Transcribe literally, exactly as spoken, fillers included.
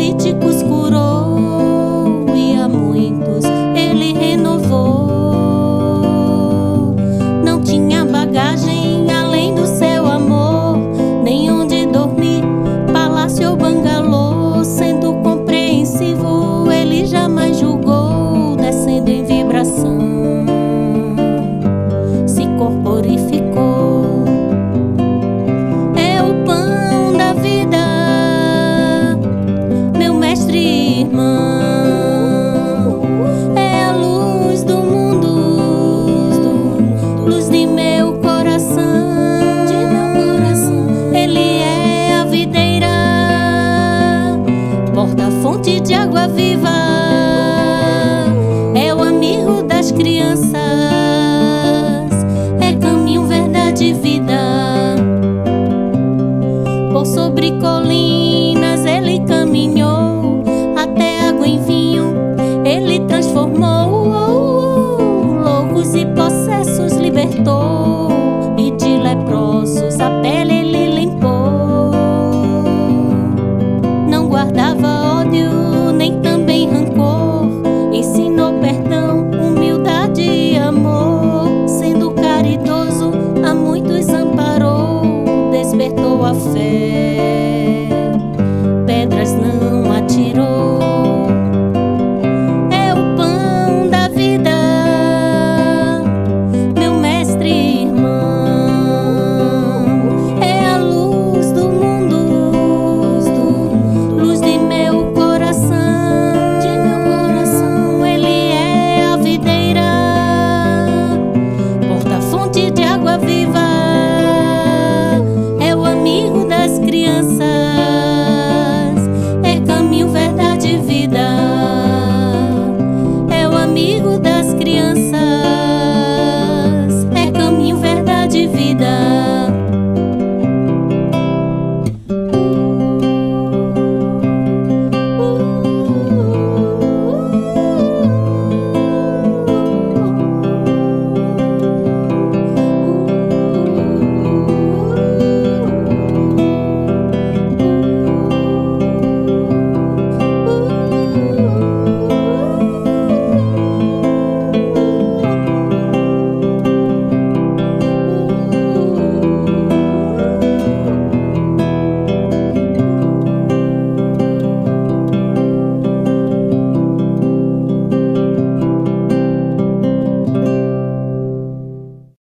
paralíticos curou e a muitos ele renovou. Não tinha bagagem além do seu amor, nem onde dormir, palácio ou bangalô. Sendo compreensivo, ele jamais julgou, descendo em vibração, se corporificou. É o pão da vida, meu mestre e irmão. É a luz do mundo, luz de meu coração. Ele é a videira, porta fonte de água viva. É o amigo das crianças, é caminho, verdade e vida. Por sobre colinas